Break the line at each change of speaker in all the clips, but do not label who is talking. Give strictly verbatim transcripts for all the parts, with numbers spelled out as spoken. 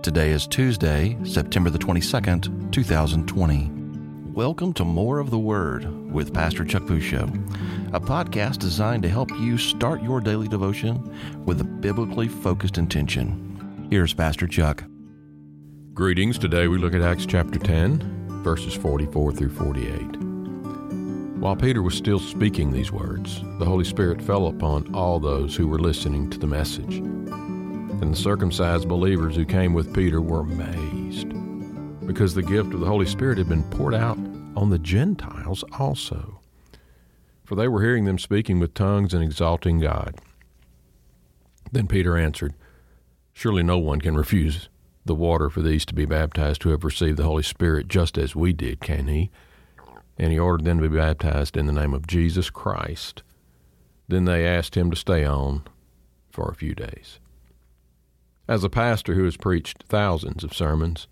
Today is Tuesday, September the twenty-second, two thousand twenty. Welcome to More of the Word with Pastor Chuck Pusho, a podcast designed to help you start your daily devotion with a biblically focused intention. Here's Pastor Chuck.
Greetings. Today we look at Acts chapter ten, verses forty-four through forty-eight. While Peter was still speaking these words, the Holy Spirit fell upon all those who were listening to the message. And the circumcised believers who came with Peter were amazed, because the gift of the Holy Spirit had been poured out on the Gentiles also. For they were hearing them speaking with tongues and exalting God. Then Peter answered, "Surely no one can refuse the water for these to be baptized who have received the Holy Spirit just as we did, can he?" And he ordered them to be baptized in the name of Jesus Christ. Then they asked him to stay on for a few days. As a pastor who has preached thousands of sermons,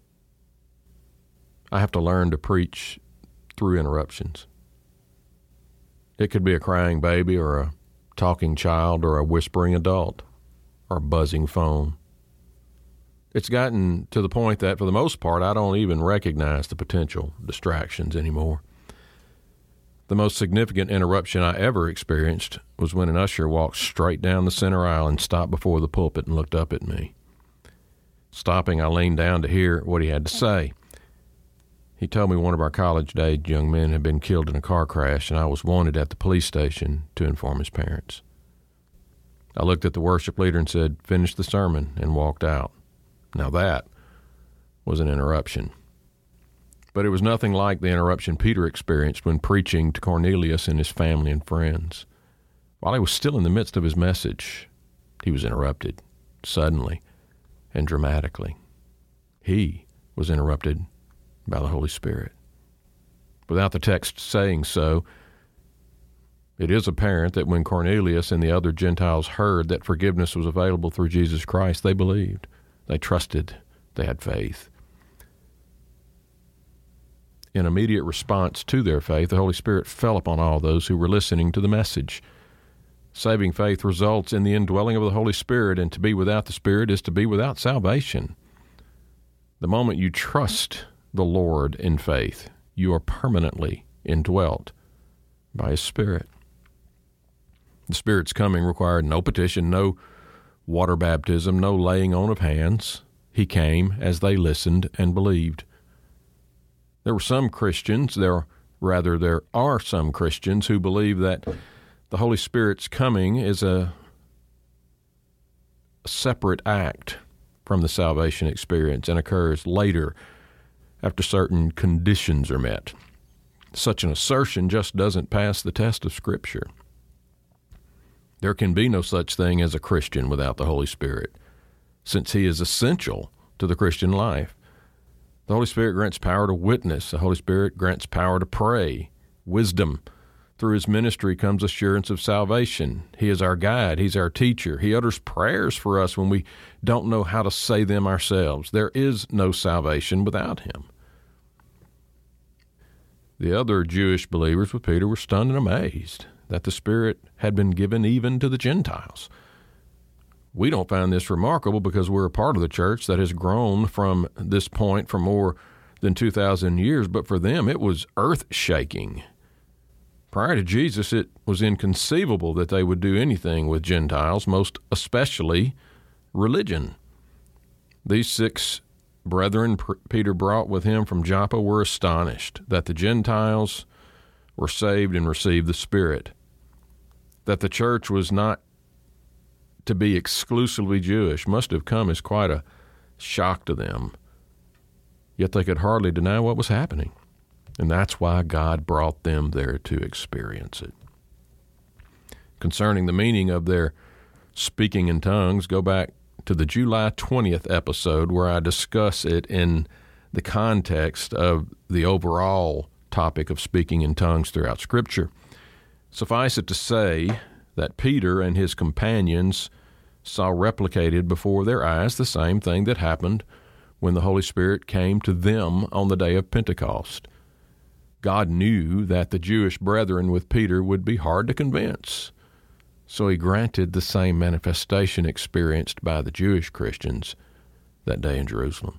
I have to learn to preach through interruptions. It could be a crying baby or a talking child or a whispering adult or a buzzing phone. It's gotten to the point that, for the most part, I don't even recognize the potential distractions anymore. The most significant interruption I ever experienced was when an usher walked straight down the center aisle and stopped before the pulpit and looked up at me. Stopping, I leaned down to hear what he had to say. He told me one of our college-age young men had been killed in a car crash, and I was wanted at the police station to inform his parents. I looked at the worship leader and said, "Finish the sermon," and walked out. Now that was an interruption. But it was nothing like the interruption Peter experienced when preaching to Cornelius and his family and friends. While he was still in the midst of his message, he was interrupted, suddenly and dramatically. He was interrupted by the Holy Spirit. Without the text saying so, it is apparent that when Cornelius and the other Gentiles heard that forgiveness was available through Jesus Christ, they believed, they trusted, they had faith. In immediate response to their faith, the Holy Spirit fell upon all those who were listening to the message. Saving faith results in the indwelling of the Holy Spirit, and to be without the Spirit is to be without salvation. The moment you trust the Lord in faith, you are permanently indwelt by His Spirit. The Spirit's coming required no petition, no water baptism, no laying on of hands. He came as they listened and believed. There were some Christians, there rather there are some Christians who believe that the Holy Spirit's coming is a, a separate act from the salvation experience and occurs later after certain conditions are met. Such an assertion just doesn't pass the test of Scripture. There can be no such thing as a Christian without the Holy Spirit, since He is essential to the Christian life. The Holy Spirit grants power to witness. The Holy Spirit grants power to pray, wisdom. Through His ministry comes assurance of salvation. He is our guide. He's our teacher. He utters prayers for us when we don't know how to say them ourselves. There is no salvation without Him. The other Jewish believers with Peter were stunned and amazed that the Spirit had been given even to the Gentiles. We don't find this remarkable because we're a part of the church that has grown from this point for more than two thousand years, but for them it was earth-shaking. Prior to Jesus, it was inconceivable that they would do anything with Gentiles, most especially religion. These six brethren Peter brought with him from Joppa were astonished that the Gentiles were saved and received the Spirit, that the church was not to be exclusively Jewish must have come as quite a shock to them. Yet they could hardly deny what was happening, and that's why God brought them there to experience it. Concerning the meaning of their speaking in tongues, go back to the July twentieth episode where I discuss it in the context of the overall topic of speaking in tongues throughout Scripture. Suffice it to say that Peter and his companions saw replicated before their eyes the same thing that happened when the Holy Spirit came to them on the day of Pentecost. God knew that the Jewish brethren with Peter would be hard to convince, so He granted the same manifestation experienced by the Jewish Christians that day in Jerusalem.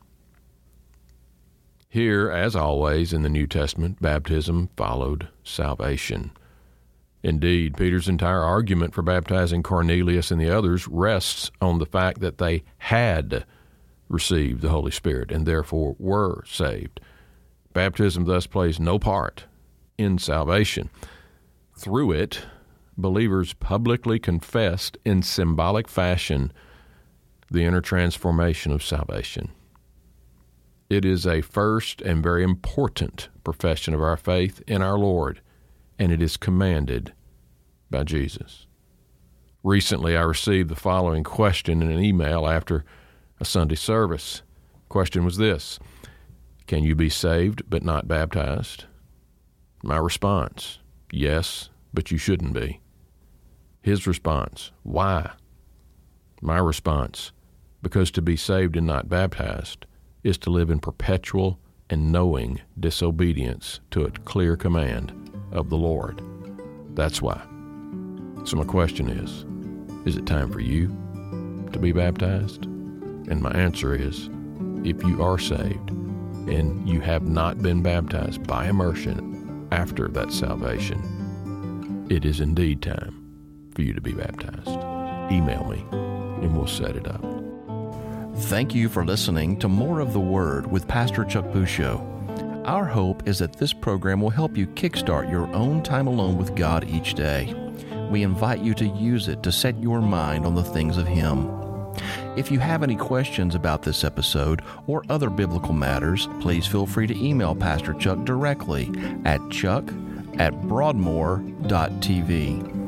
Here, as always in the New Testament, baptism followed salvation. Indeed, Peter's entire argument for baptizing Cornelius and the others rests on the fact that they had received the Holy Spirit and therefore were saved. Baptism thus plays no part in salvation. Through it, believers publicly confessed in symbolic fashion the inner transformation of salvation. It is a first and very important profession of our faith in our Lord, and it is commanded by Jesus. Recently, I received the following question in an email after a Sunday service. The question was this: can you be saved but not baptized? My response: yes, but you shouldn't be. His response: why? My response: because to be saved and not baptized is to live in perpetual and knowing disobedience to a clear command of the Lord. That's why. So my question is, is it time for you to be baptized? And my answer is, if you are saved and you have not been baptized by immersion after that salvation, it is indeed time for you to be baptized. Email me and we'll set it up.
Thank you for listening to More of the Word with Pastor Chuck Pusho. Our hope is that this program will help you kickstart your own time alone with God each day. We invite you to use it to set your mind on the things of Him. If you have any questions about this episode or other biblical matters, please feel free to email Pastor Chuck directly at chuck at broadmoor dot t v.